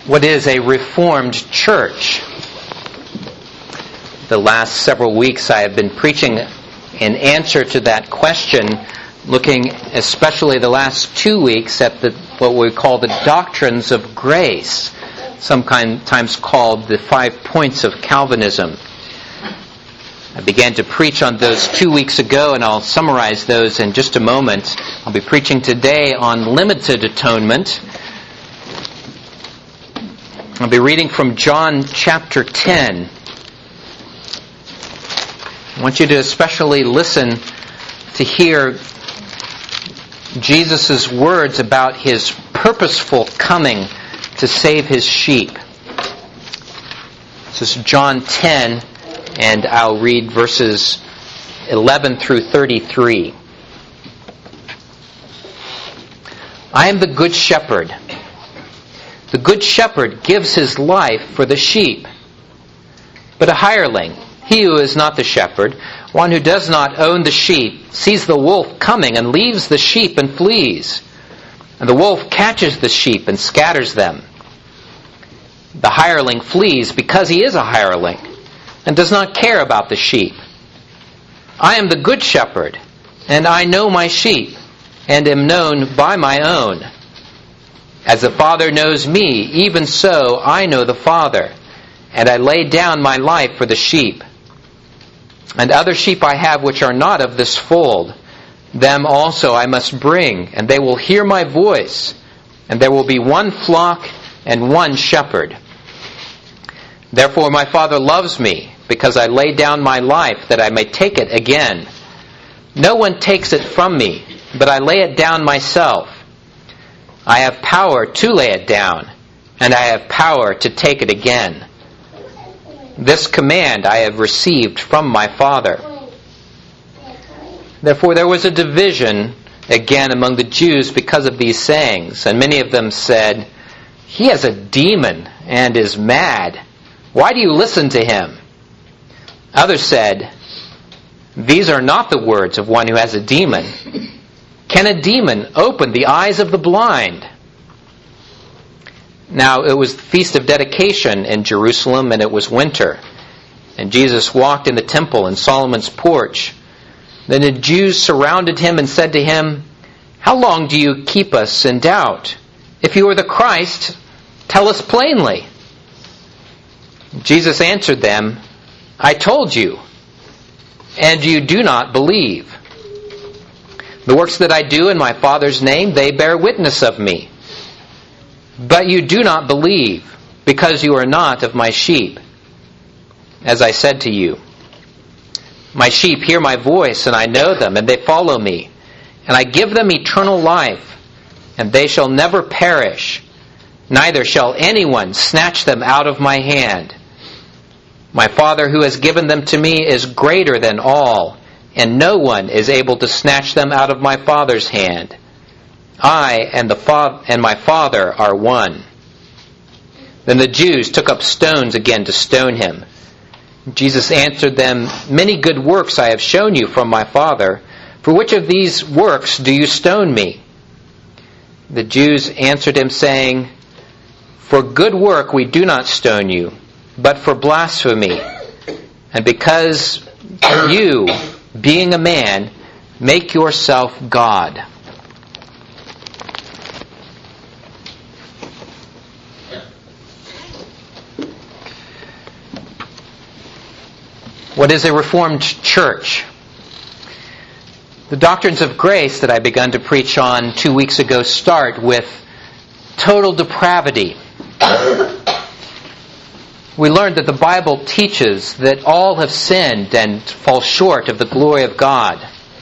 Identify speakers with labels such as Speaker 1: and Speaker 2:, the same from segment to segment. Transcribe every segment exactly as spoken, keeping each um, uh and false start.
Speaker 1: What is a Reformed church? The last several weeks I have been preaching in answer to that question, looking especially the last two weeks at the what we call the doctrines of grace, sometimes called the five points of Calvinism. I began to preach on those two weeks ago, and I'll summarize those in just a moment. I'll be preaching today on limited atonement. I'll be reading from John chapter ten. I want you to especially listen to hear Jesus' words about His purposeful coming to save His sheep. This is John ten, and I'll read verses eleven through thirty-three. I am the good shepherd. The good shepherd gives his life for the sheep. But a hireling, he who is not the shepherd, one who does not own the sheep, sees the wolf coming and leaves the sheep and flees. And the wolf catches the sheep and scatters them. The hireling flees because he is a hireling and does not care about the sheep. I am the good shepherd, and I know my sheep, and am known by my own. As the Father knows me, even so I know the Father, and I lay down my life for the sheep. And other sheep I have which are not of this fold, them also I must bring, and they will hear my voice, and there will be one flock and one shepherd. Therefore my Father loves me, because I lay down my life that I may take it again. No one takes it from me, but I lay it down myself. I have power to lay it down, and I have power to take it again. This command I have received from my Father. Therefore there was a division again among the Jews because of these sayings, and many of them said, He has a demon and is mad. Why do you listen to him? Others said, These are not the words of one who has a demon. Can a demon open the eyes of the blind? Now it was the Feast of Dedication in Jerusalem, and it was winter. And Jesus walked in the temple in Solomon's porch. Then the Jews surrounded him and said to him, How long do you keep us in doubt? If you are the Christ, tell us plainly. Jesus answered them, I told you, and you do not believe. The works that I do in my Father's name, they bear witness of me. But you do not believe, because you are not of my sheep. As I said to you, my sheep hear my voice, and I know them, and they follow me. And I give them eternal life, and they shall never perish, neither shall anyone snatch them out of my hand. My Father who has given them to me is greater than all, and no one is able to snatch them out of my Father's hand. I and the fa- and my Father are one. Then the Jews took up stones again to stone him. Jesus answered them, Many good works I have shown you from my Father. For which of these works do you stone me? The Jews answered him, saying, For good work we do not stone you, but for blasphemy, and because you, being a man, make yourself God. What is a Reformed church? The doctrines of grace that I began to preach on two weeks ago start with total depravity. We learned that the Bible teaches that all have sinned and fall short of the glory of God.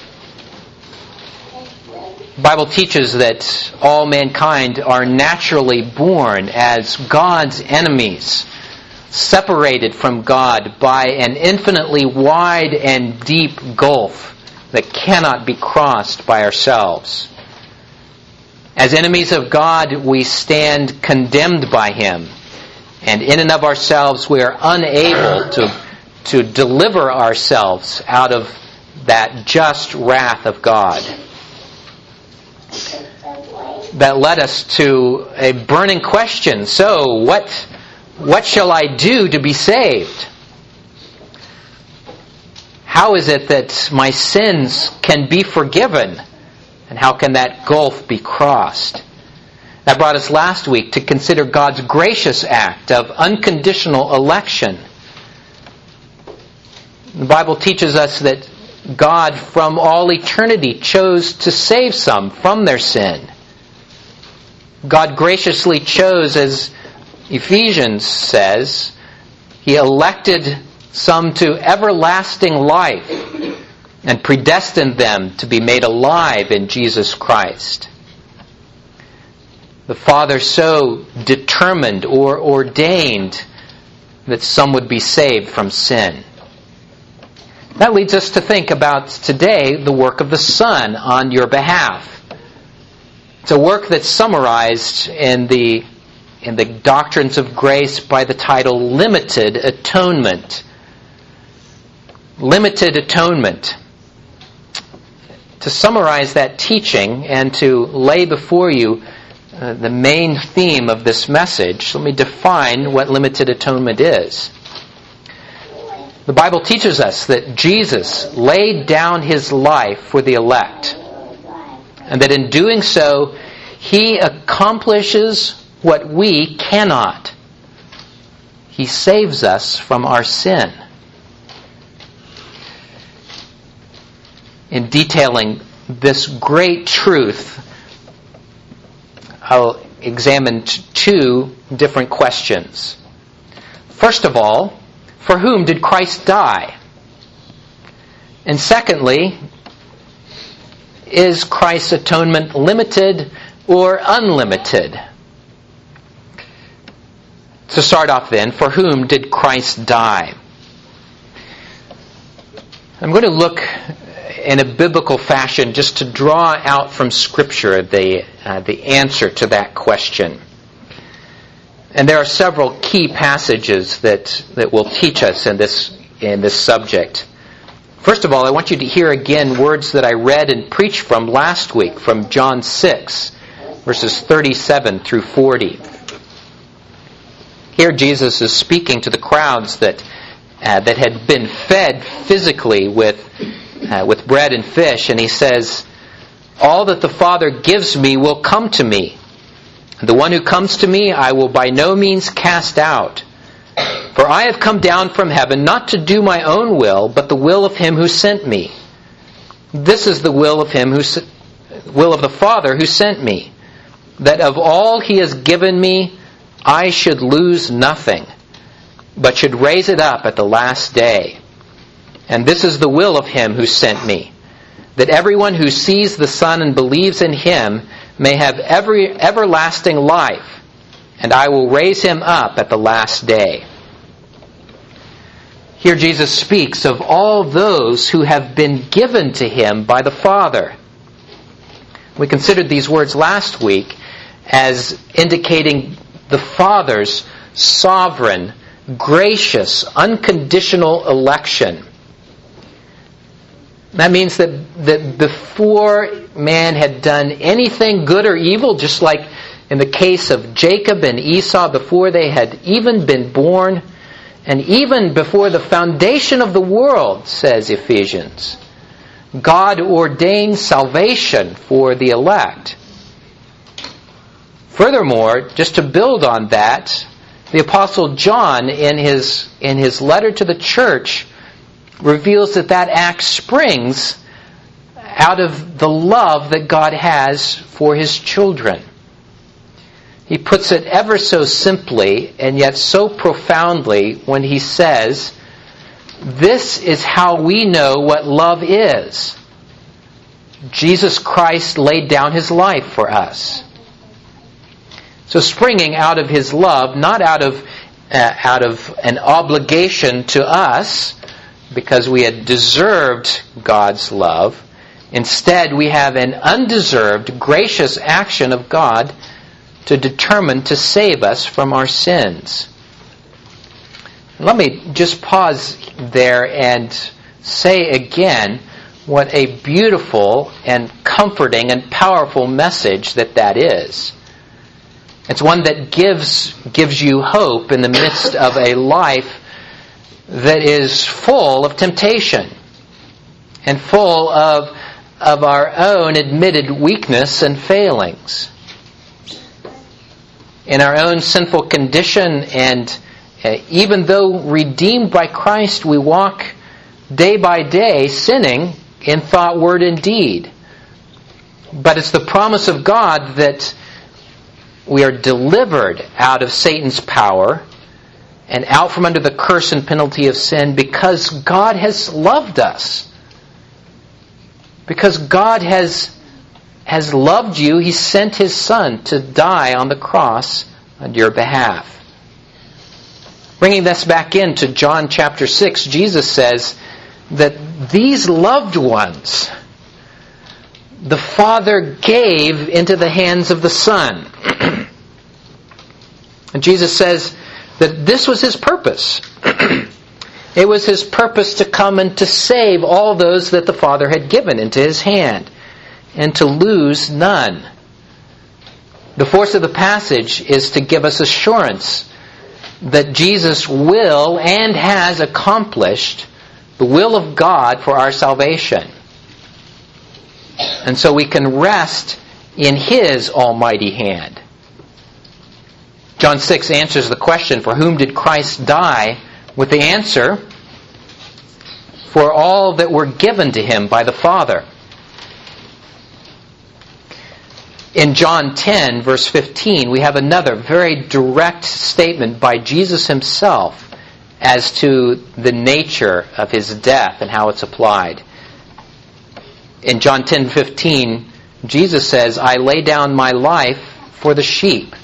Speaker 1: The Bible teaches that all mankind are naturally born as God's enemies, separated from God by an infinitely wide and deep gulf that cannot be crossed by ourselves. As enemies of God, we stand condemned by Him. And in and of ourselves, we are unable to, to deliver ourselves out of that just wrath of God. that led us to a burning question. So, what, what shall I do to be saved? How is it that my sins can be forgiven? And how can that gulf be crossed? That brought us last week to consider God's gracious act of unconditional election. The Bible teaches us that God from all eternity chose to save some from their sin. God graciously chose, as Ephesians says, He elected some to everlasting life and predestined them to be made alive in Jesus Christ. The Father so determined or ordained that some would be saved from sin. That leads us to think about today the work of the Son on your behalf. It's a work that's summarized in the, in the doctrines of grace by the title Limited Atonement. Limited atonement. To summarize that teaching and to lay before you uh, the main theme of this message, let me define what limited atonement is. The Bible teaches us that Jesus laid down His life for the elect, and that in doing so, He accomplishes what we cannot. He saves us from our sin. In detailing this great truth, I'll examine two different questions. First of all, for whom did Christ die? And secondly, is Christ's atonement limited or unlimited? To start off then, for whom did Christ die? I'm going to look in a biblical fashion just to draw out from Scripture the uh, the answer to that question. And there are several key passages that, that will teach us in this in this subject. First of all, I want you to hear again words that I read and preached from last week from John six, verses thirty-seven through forty. Here Jesus is speaking to the crowds that uh, that had been fed physically with Uh, with bread and fish, and He says, "All that the Father gives me will come to me. The one who comes to me I will by no means cast out. For I have come down from heaven not to do my own will, but the will of Him who sent me. This is the will of Him who will of the Father who sent me, that of all He has given me I should lose nothing, but should raise it up at the last day. And this is the will of Him who sent me, that everyone who sees the Son and believes in Him may have every everlasting life, and I will raise him up at the last day." Here Jesus speaks of all those who have been given to Him by the Father. We considered these words last week as indicating the Father's sovereign, gracious, unconditional election. That means that, that before man had done anything good or evil, just like in the case of Jacob and Esau, before they had even been born, and even before the foundation of the world, says Ephesians, God ordained salvation for the elect. Furthermore, just to build on that, the Apostle John, in his, in his letter to the church, reveals that that act springs out of the love that God has for His children. He puts it ever so simply and yet so profoundly when he says, "This is how we know what love is. Jesus Christ laid down His life for us." So springing out of His love, not out of uh, out of an obligation to us, because we had deserved God's love. Instead, we have an undeserved, gracious action of God to determine to save us from our sins. Let me just pause there and say again What a beautiful and comforting and powerful message that that is. It's one that gives gives you hope in the midst of a life that is full of temptation and full of, of our own admitted weakness and failings. In our own sinful condition, and uh, even though redeemed by Christ, we walk day by day sinning in thought, word, and deed. But it's the promise of God that we are delivered out of Satan's power and out from under the curse and penalty of sin because God has loved us. Because God has, has loved you, He sent His Son to die on the cross on your behalf. Bringing this back into John chapter six, Jesus says that these loved ones the Father gave into the hands of the Son. And Jesus says that this was His purpose. It was His purpose to come and to save all those that the Father had given into His hand, and to lose none. The force of the passage is to give us assurance that Jesus will and has accomplished the will of God for our salvation. And so we can rest in His almighty hand. John six answers the question, for whom did Christ die? With the answer, for all that were given to Him by the Father. In John ten, verse fifteen, we have another very direct statement by Jesus Himself as to the nature of His death and how it's applied. In John ten fifteen, Jesus says, I lay down my life for the sheep.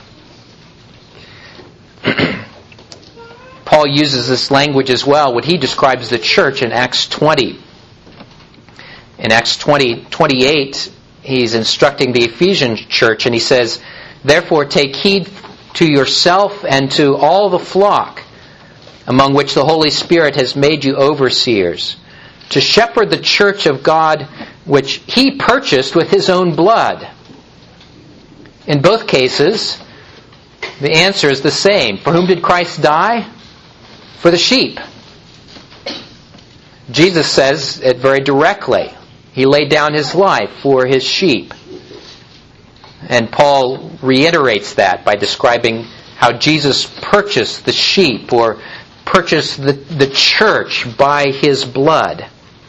Speaker 1: Paul uses this language as well when he describes the church in Acts twenty. In Acts twenty, twenty-eight, he's instructing the Ephesian church, and he says, therefore take heed to yourself and to all the flock, among which the Holy Spirit has made you overseers, to shepherd the church of God, which He purchased with His own blood. In both cases, the answer is the same. For whom did Christ die? For the sheep. Jesus says it very directly. He laid down His life for His sheep. And Paul reiterates that by describing how Jesus purchased the sheep, or purchased the, the church by His blood.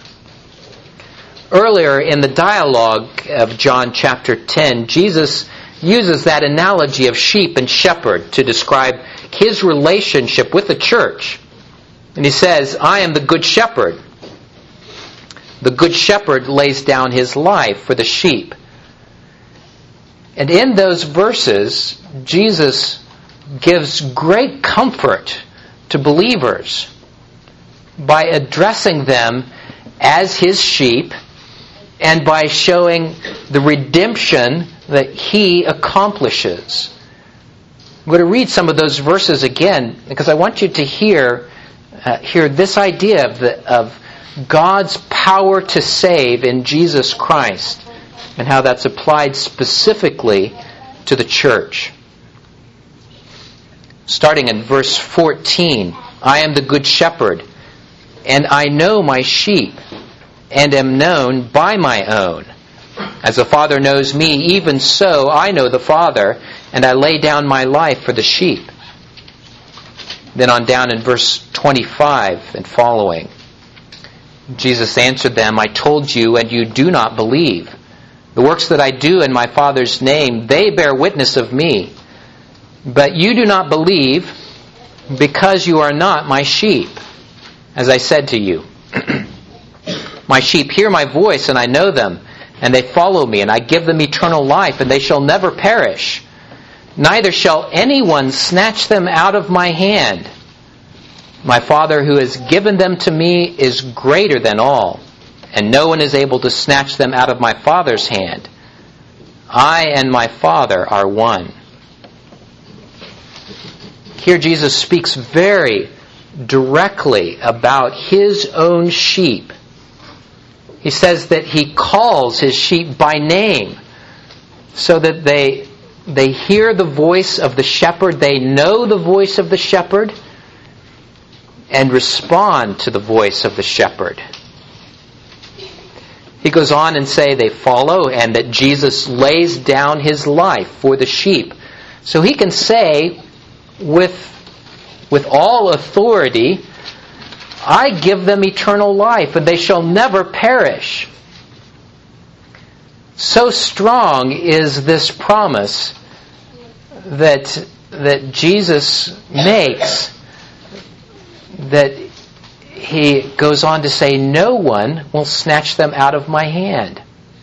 Speaker 1: Earlier in the dialogue of John chapter ten, Jesus uses that analogy of sheep and shepherd to describe His relationship with the church. And He says, I am the good shepherd. The good shepherd lays down his life for the sheep. And in those verses, Jesus gives great comfort to believers by addressing them as His sheep and by showing the redemption that He accomplishes. I'm going to read some of those verses again because I want you to hear uh, hear this idea of the, of God's power to save in Jesus Christ and how that's applied specifically to the church. Starting in verse fourteen, I am the good shepherd, and I know my sheep, and am known by my own. As the Father knows me, even so I know the Father, and I lay down my life for the sheep. Then on down in verse twenty-five and following, Jesus answered them, I told you, and you do not believe. The works that I do in my Father's name, they bear witness of me. But you do not believe, because you are not my sheep, as I said to you. My sheep hear my voice, and I know them, and they follow me, and I give them eternal life, and they shall never perish. Neither shall anyone snatch them out of my hand. My Father who has given them to me is greater than all, and no one is able to snatch them out of my Father's hand. I and my Father are one. Here Jesus speaks very directly about His own sheep He says that He calls His sheep by name so that they, they hear the voice of the shepherd, they know the voice of the shepherd, and respond to the voice of the shepherd. He goes on and say they follow, and that Jesus lays down His life for the sheep. So He can say with, with all authority, I give them eternal life, and they shall never perish. So strong is this promise that, that Jesus makes that He goes on to say, no one will snatch them out of my hand.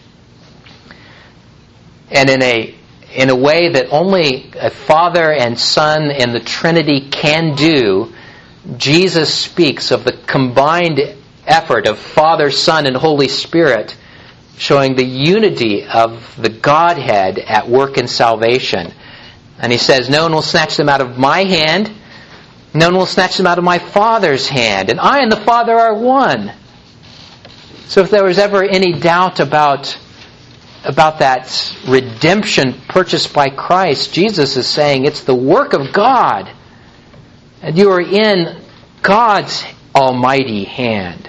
Speaker 1: And in a in a way that only a Father and Son and the Trinity can do, Jesus speaks of the combined effort of Father, Son, and Holy Spirit, showing the unity of the Godhead at work in salvation. And He says, no one will snatch them out of my hand, no one will snatch them out of my Father's hand, and I and the Father are one. So if there was ever any doubt about, about that redemption purchased by Christ, Jesus is saying it's the work of God, and you are in God's almighty hand.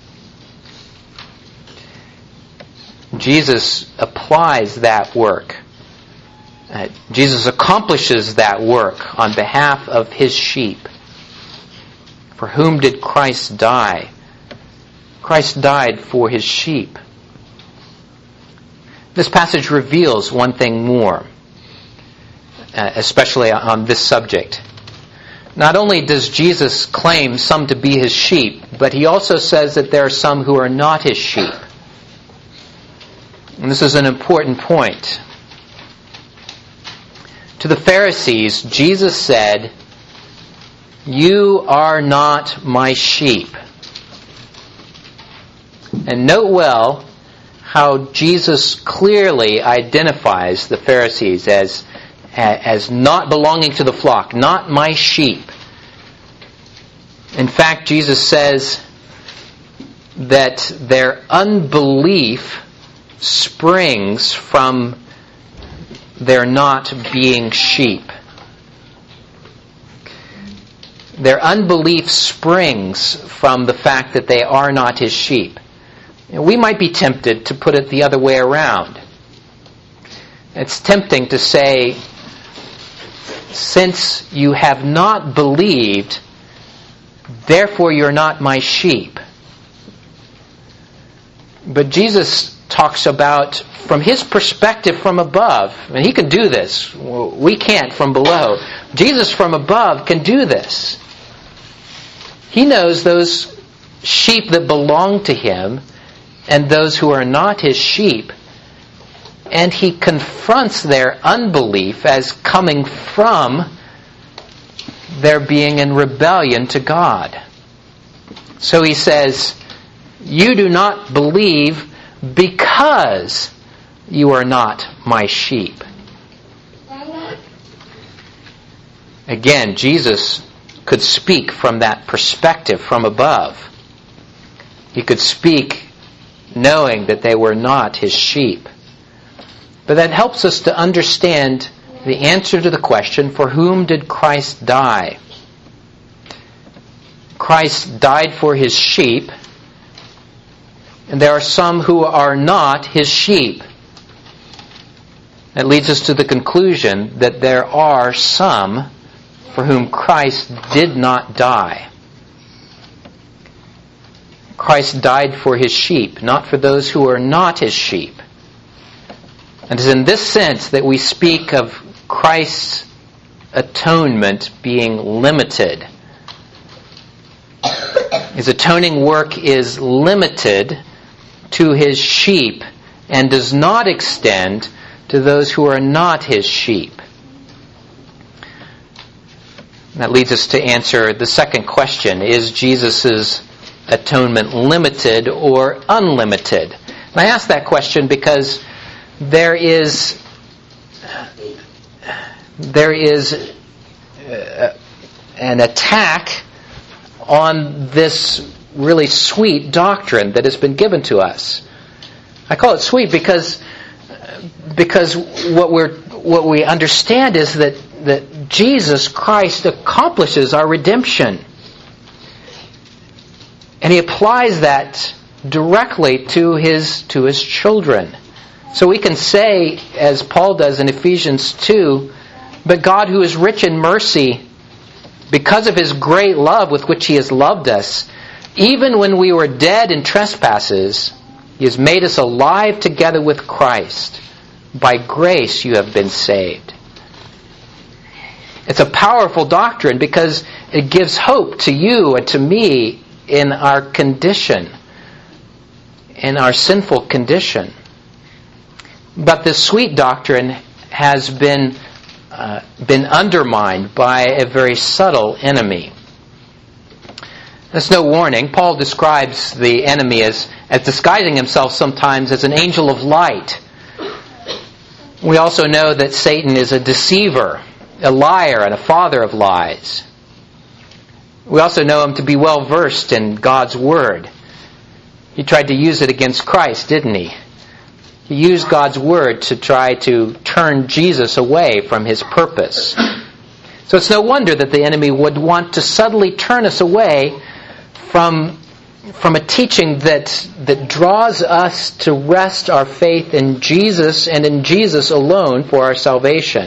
Speaker 1: Jesus applies that work. Uh, Jesus accomplishes that work on behalf of His sheep. For whom did Christ die? Christ died for His sheep. This passage reveals one thing more, uh, especially on this subject. Not only does Jesus claim some to be His sheep, but He also says that there are some who are not His sheep. And this is an important point. To the Pharisees, Jesus said, you are not my sheep. And note well how Jesus clearly identifies the Pharisees as, as not belonging to the flock, not my sheep. In fact, Jesus says that their unbelief springs from their not being sheep. Their unbelief springs from the fact that they are not His sheep. We might be tempted to put it the other way around. It's tempting to say, since you have not believed, therefore you're not my sheep. But Jesus talks about from His perspective from above. And He can do this. We can't from below. Jesus from above can do this. He knows those sheep that belong to Him and those who are not His sheep. And He confronts their unbelief as coming from their being in rebellion to God. So He says, you do not believe because you are not my sheep. Again, Jesus could speak from that perspective from above. He could speak knowing that they were not His sheep. But that helps us to understand the answer to the question, for whom did Christ die? Christ died for His sheep, and there are some who are not His sheep. That leads us to the conclusion that there are some for whom Christ did not die. Christ died for His sheep, not for those who are not His sheep. And it is in this sense that we speak of Christ's atonement being limited. His atoning work is limited to His sheep and does not extend to those who are not His sheep. That leads us to answer the second question. Is Jesus' atonement limited or unlimited? And I ask that question because there is there is uh, an attack on this really sweet doctrine that has been given to us. I call it sweet because because what we're what we understand is that that Jesus Christ accomplishes our redemption. And He applies that directly to His to His children. So we can say, as Paul does in Ephesians two, but God, who is rich in mercy, because of His great love with which He has loved us, even when we were dead in trespasses, He has made us alive together with Christ. By grace you have been saved. It's a powerful doctrine because it gives hope to you and to me in our condition, in our sinful condition. But this sweet doctrine has been uh, been undermined by a very subtle enemy. There's no warning. Paul describes the enemy as, as disguising himself sometimes as an angel of light. We also know that Satan is a deceiver, a liar, and a father of lies. We also know him to be well versed in God's Word. He tried to use it against Christ, didn't he? He used God's Word to try to turn Jesus away from His purpose. So it's no wonder that the enemy would want to subtly turn us away from, from a teaching that, that draws us to rest our faith in Jesus and in Jesus alone for our salvation.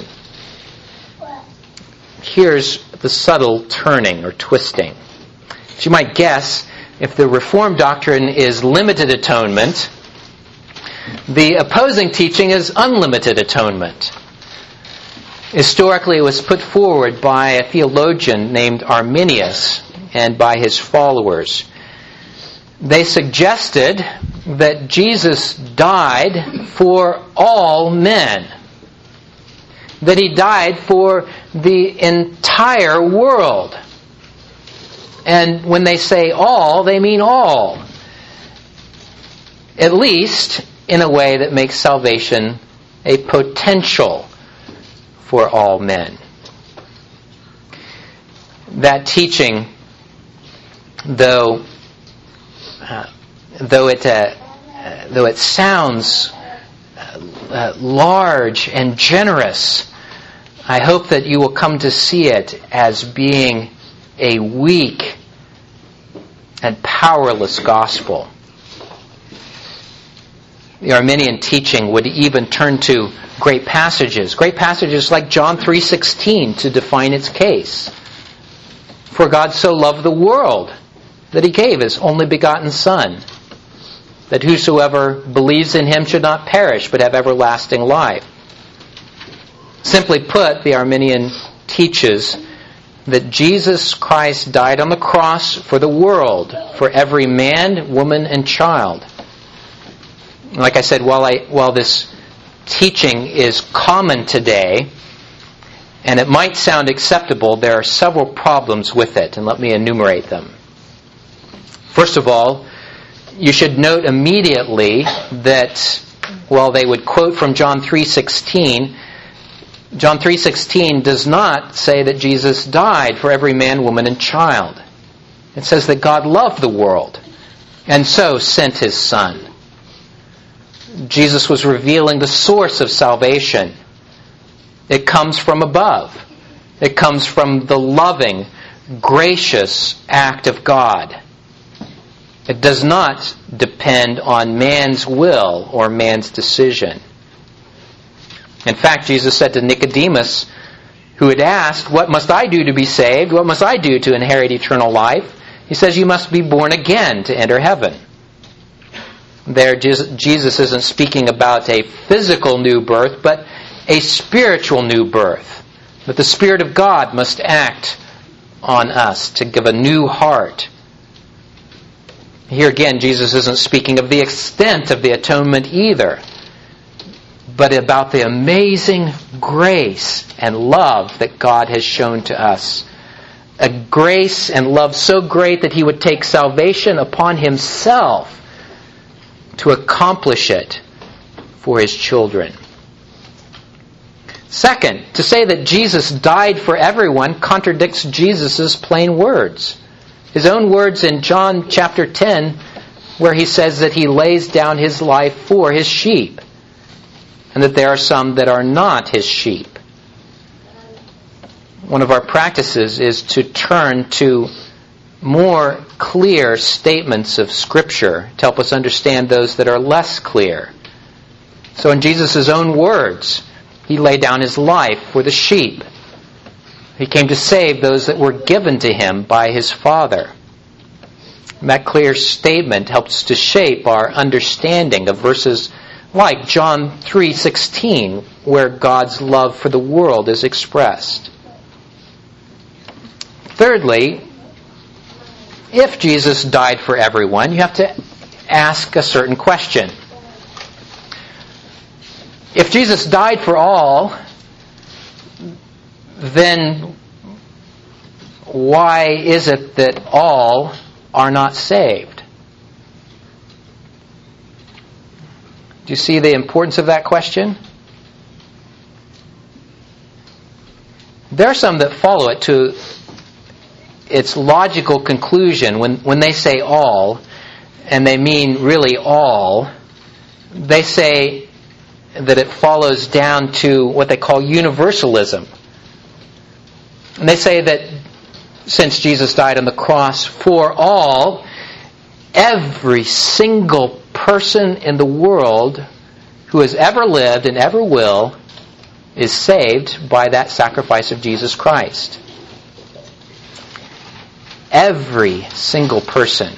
Speaker 1: Here's the subtle turning or twisting. As you might guess, if the Reformed doctrine is limited atonement, the opposing teaching is unlimited atonement. Historically, it was put forward by a theologian named Arminius and by his followers. They suggested that Jesus died for all men. That He died for the entire world. And when they say all, they mean all. At least in a way that makes salvation a potential for all men. That teaching, though, uh, though it uh, uh, though it sounds uh, large and generous, I hope that you will come to see it as being a weak and powerless gospel. The Arminian teaching would even turn to great passages, great passages like John three sixteen to define its case. For God so loved the world that He gave His only begotten Son, that whosoever believes in Him should not perish but have everlasting life. Simply put, the Arminian teaches that Jesus Christ died on the cross for the world, for every man, woman, and child. Like I said, while I while this teaching is common today, and it might sound acceptable, there are several problems with it, and let me enumerate them. First of all, you should note immediately that while they would quote from John three sixteen, John three sixteen does not say that Jesus died for every man, woman, and child. It says that God loved the world, and so sent His Son. Jesus was revealing the source of salvation. It comes from above. It comes from the loving, gracious act of God. It does not depend on man's will or man's decision. In fact, Jesus said to Nicodemus, who had asked, "What must I do to be saved? What must I do to inherit eternal life?" He says, "You must be born again to enter heaven." There, Jesus isn't speaking about a physical new birth, but a spiritual new birth. That the Spirit of God must act on us to give a new heart. Here again, Jesus isn't speaking of the extent of the atonement either, but about the amazing grace and love that God has shown to us. A grace and love so great that He would take salvation upon Himself to accomplish it for His children. Second, to say that Jesus died for everyone contradicts Jesus' plain words. His own words in John chapter ten, where he says that he lays down his life for his sheep, and that there are some that are not his sheep. One of our practices is to turn to more clear statements of Scripture to help us understand those that are less clear. So in Jesus' own words, he laid down his life for the sheep. He came to save those that were given to him by his Father. And that clear statement helps to shape our understanding of verses like John three sixteen, where God's love for the world is expressed. Thirdly, if Jesus died for everyone, you have to ask a certain question. If Jesus died for all, then why is it that all are not saved? Do you see the importance of that question? There are some that follow it to its logical conclusion. When, when they say all, and they mean really all, they say that it follows down to what they call universalism. And they say that since Jesus died on the cross for all, every single person in the world who has ever lived and ever will is saved by that sacrifice of Jesus Christ. Every single person.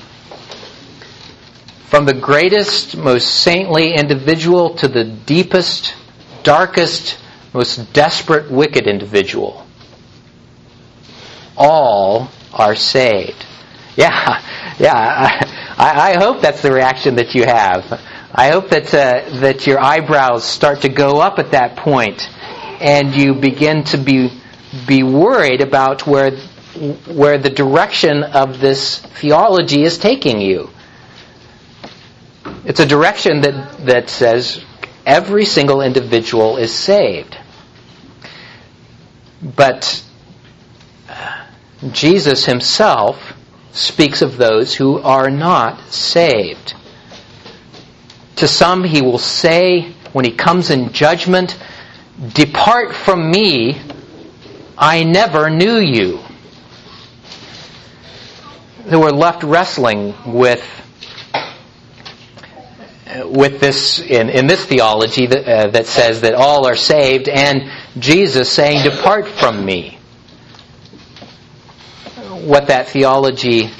Speaker 1: From the greatest, most saintly individual to the deepest, darkest, most desperate, wicked individual. All are saved. Yeah, yeah. I, I hope that's the reaction that you have. I hope that uh, that your eyebrows start to go up at that point, and you begin to be be worried about where where the direction of this theology is taking you. It's a direction that that says every single individual is saved, but Jesus himself speaks of those who are not saved. To some he will say, when he comes in judgment, "Depart from me, I never knew you." They were left wrestling with with this in, in this theology that, uh, that says that all are saved, and Jesus saying, "Depart from me." What that theology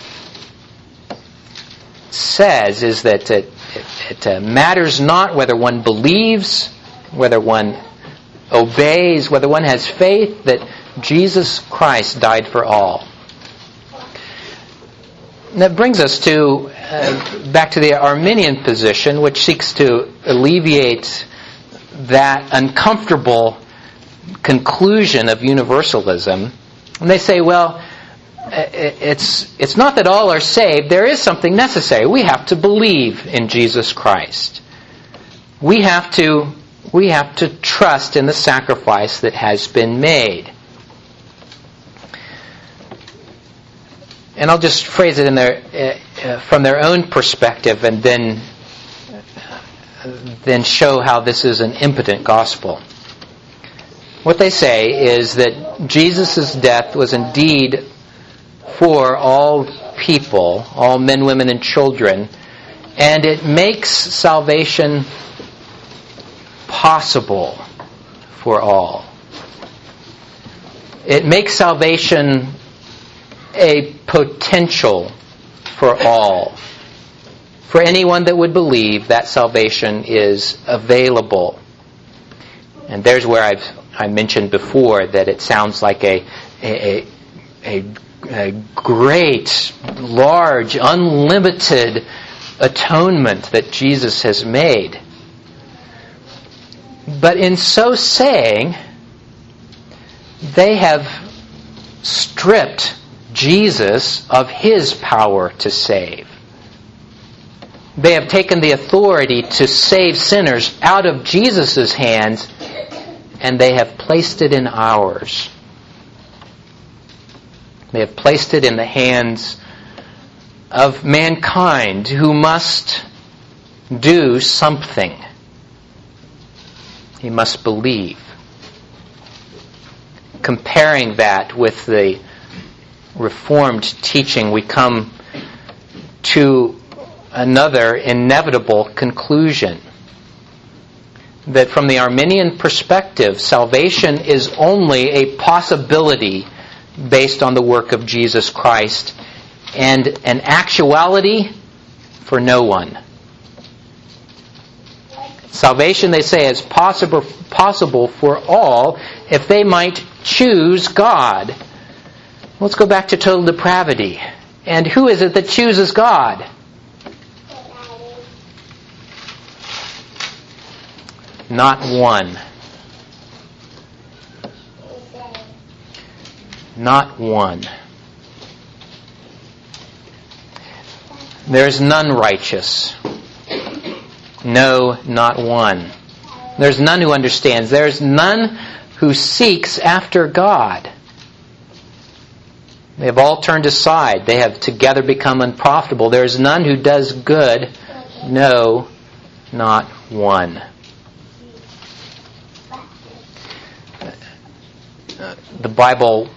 Speaker 1: says is that it, it, it uh, matters not whether one believes, whether one obeys, whether one has faith, that Jesus Christ died for all. And that brings us to uh, back to the Arminian position, which seeks to alleviate that uncomfortable conclusion of universalism. And they say, well, It's it's not that all are saved. There is something necessary. We have to believe in Jesus Christ. We have to we have to trust in the sacrifice that has been made. And I'll just phrase it in their uh, from their own perspective, and then uh, then show how this is an impotent gospel. What they say is that Jesus' death was indeed for all people, all men, women, and children, and it makes salvation possible for all. It makes salvation a potential for all. For anyone that would believe, that salvation is available. And there's where I've I mentioned before that it sounds like a a, a, a great, large, unlimited atonement that Jesus has made. But in so saying, they have stripped Jesus of his power to save. They have taken the authority to save sinners out of Jesus' hands, and they have placed it in ours. They have placed it in the hands of mankind who must do something. He must believe. Comparing that with the Reformed teaching, we come to another inevitable conclusion. That from the Arminian perspective, salvation is only a possibility based on the work of Jesus Christ, and an actuality for no one. Salvation, they say, is possible possible for all if they might choose God. Let's go back to total depravity. And who is it that chooses God? Not one. Not one. There is none righteous. No, not one. There's none who understands. There's none who seeks after God. They have all turned aside. They have together become unprofitable. There is none who does good. No, not one. The Bible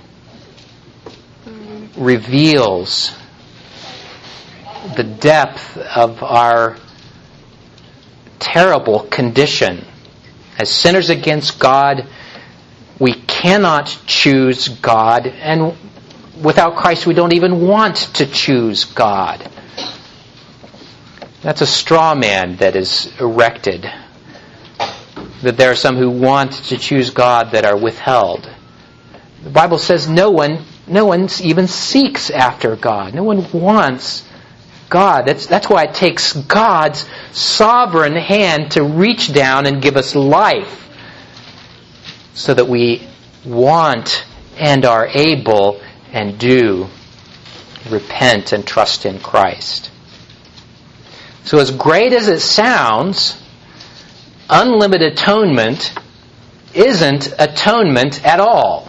Speaker 1: reveals the depth of our terrible condition. As sinners against God, we cannot choose God, and without Christ we don't even want to choose God. That's a straw man that is erected. That there are some who want to choose God that are withheld. The Bible says no one no one even seeks after God. No one wants God. That's, that's why it takes God's sovereign hand to reach down and give us life so that we want and are able and do repent and trust in Christ. So as great as it sounds, unlimited atonement isn't atonement at all.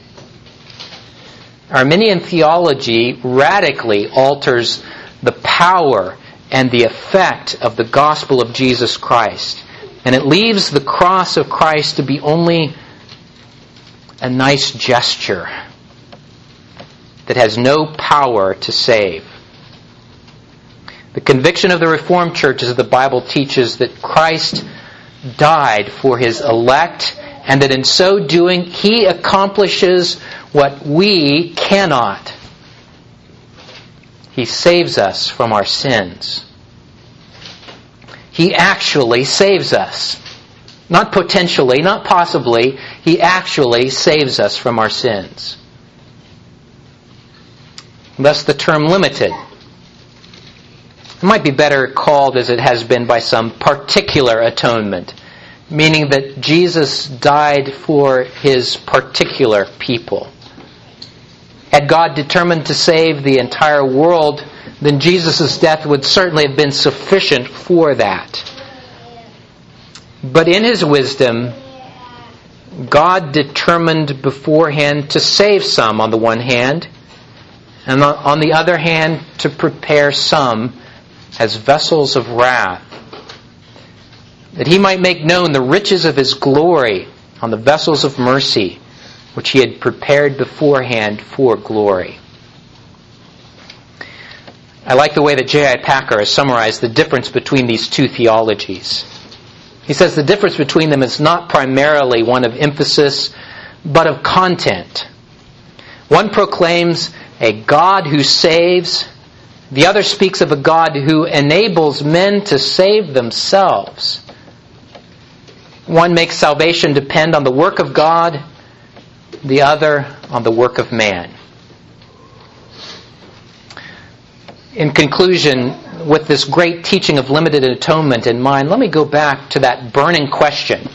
Speaker 1: Arminian theology radically alters the power and the effect of the gospel of Jesus Christ. And it leaves the cross of Christ to be only a nice gesture that has no power to save. The conviction of the Reformed Church is that the Bible teaches that Christ died for His elect, and that in so doing He accomplishes what we cannot. He saves us from our sins. He actually saves us. Not potentially, not possibly. He actually saves us from our sins. Thus the term limited. It might be better called, as it has been by some, particular atonement, meaning that Jesus died for His particular people. Had God determined to save the entire world, then Jesus' death would certainly have been sufficient for that. But in His wisdom, God determined beforehand to save some on the one hand, and on the other hand to prepare some as vessels of wrath, that He might make known the riches of His glory on the vessels of mercy, which He had prepared beforehand for glory. I like the way that J I Packer has summarized the difference between these two theologies. He says the difference between them is not primarily one of emphasis, but of content. One proclaims a God who saves. The other speaks of a God who enables men to save themselves. One makes salvation depend on the work of God, the other on the work of man. In conclusion, with this great teaching of limited atonement in mind, let me go back to that burning question.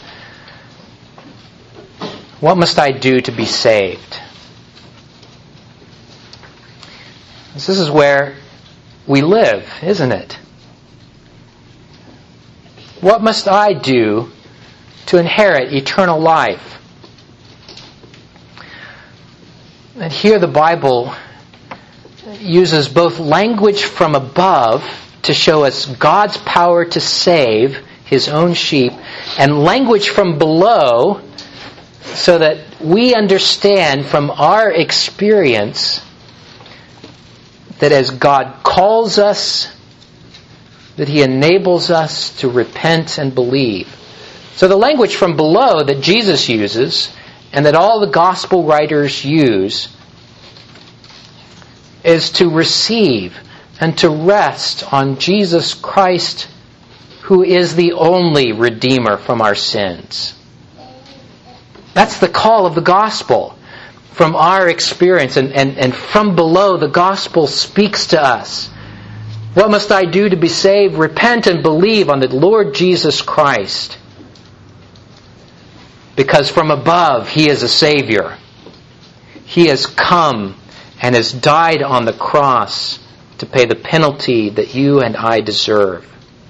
Speaker 1: What must I do to be saved? This is where we live, isn't it? What must I do to inherit eternal life? And here the Bible uses both language from above to show us God's power to save His own sheep, and language from below so that we understand from our experience that as God calls us, that He enables us to repent and believe. So the language from below that Jesus uses and that all the gospel writers use is to receive and to rest on Jesus Christ, who is the only Redeemer from our sins. That's the call of the gospel from our experience, and, and, and from below the gospel speaks to us. What must I do to be saved? Repent and believe on the Lord Jesus Christ. Because from above He is a Savior. He has come and has died on the cross to pay the penalty that you and I deserve.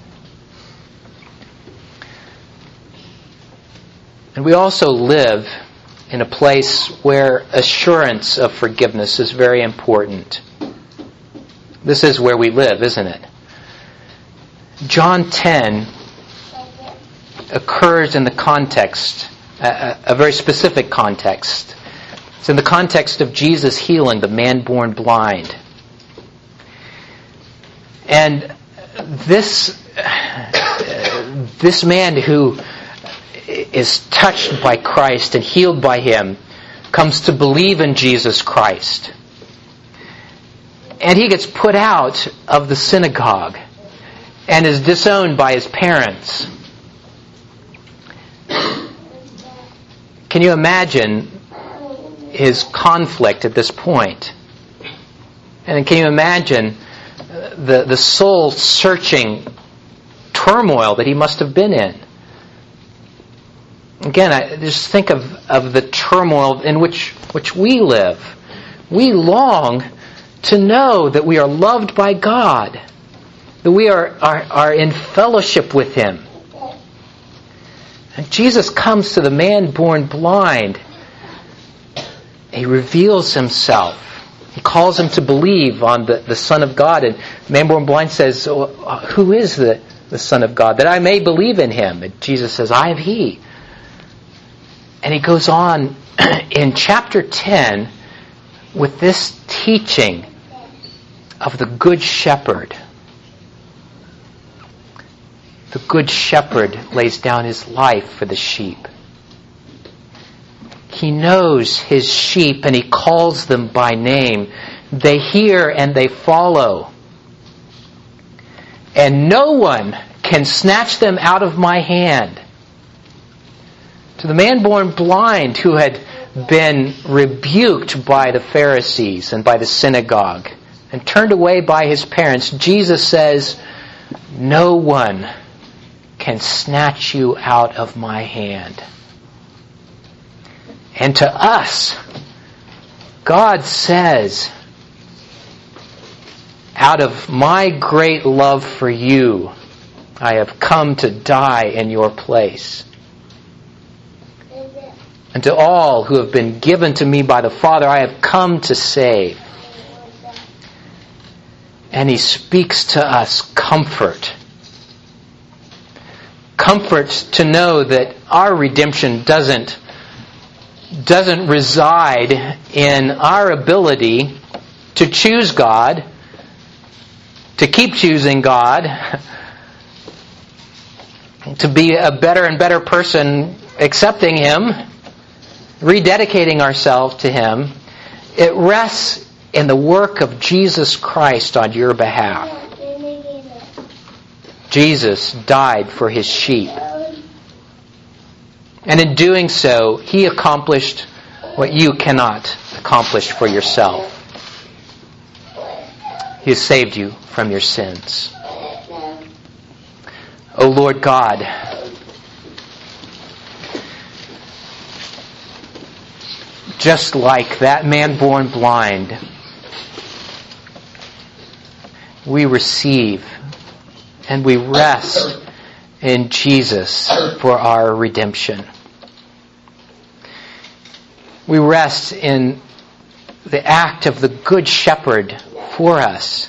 Speaker 1: And we also live in a place where assurance of forgiveness is very important. This is where we live, isn't it? John ten occurs in the context, a, a very specific context. It's in the context of Jesus healing the man born blind. And this, this man who is touched by Christ and healed by Him comes to believe in Jesus Christ. And he gets put out of the synagogue and is disowned by his parents. Can you imagine his conflict at this point? And can you imagine the, the soul-searching turmoil that he must have been in? Again, I just think of, of the turmoil in which, which we live. We long to know that we are loved by God, that we are, are, are in fellowship with Him. And Jesus comes to the man born blind. He reveals Himself. He calls him to believe on the, the Son of God. And the man born blind says, oh, who is the, the Son of God? That I may believe in Him. And Jesus says, I am He. And he goes on in chapter ten with this teaching of the Good Shepherd. The Good Shepherd lays down his life for the sheep. He knows his sheep and he calls them by name. They hear and they follow. And no one can snatch them out of my hand. To the man born blind who had been rebuked by the Pharisees and by the synagogue and turned away by his parents, Jesus says, no one can snatch you out of my hand. And to us, God says, out of my great love for you, I have come to die in your place. And to all who have been given to me by the Father, I have come to save. And He speaks to us comfort. Comfort to know that our redemption doesn't, doesn't reside in our ability to choose God, to keep choosing God, to be a better and better person accepting Him, rededicating ourselves to Him. It rests in the work of Jesus Christ on your behalf. Jesus died for His sheep. And in doing so, He accomplished what you cannot accomplish for yourself. He has saved you from your sins. O Lord God, just like that man born blind, we receive and we rest in Jesus for our redemption. We rest in the act of the Good Shepherd for us.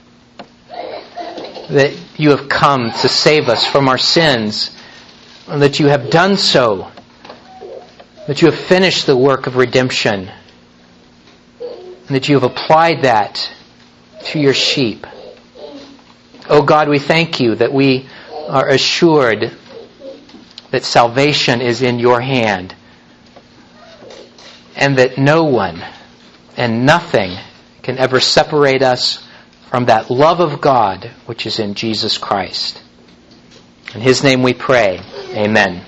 Speaker 1: That you have come to save us from our sins, and that you have done so, that you have finished the work of redemption, and that you have applied that to your sheep. Oh God, we thank you that we are assured that salvation is in your hand, and that no one and nothing can ever separate us from that love of God which is in Jesus Christ. In His name we pray. Amen.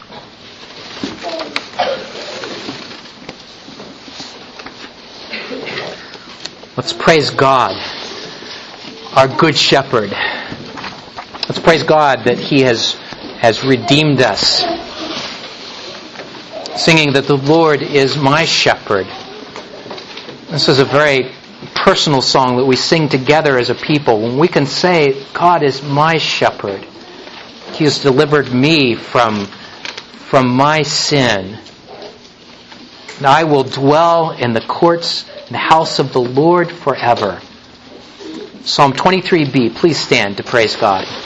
Speaker 1: Let's praise God, our Good Shepherd. Let's praise God that He has, has redeemed us. Singing that the Lord is my shepherd. This is a very personal song that we sing together as a people. When we can say, God is my shepherd. He has delivered me from, from my sin. And I will dwell in the courts and the house of the Lord forever. Psalm twenty-three b. Please stand to praise God.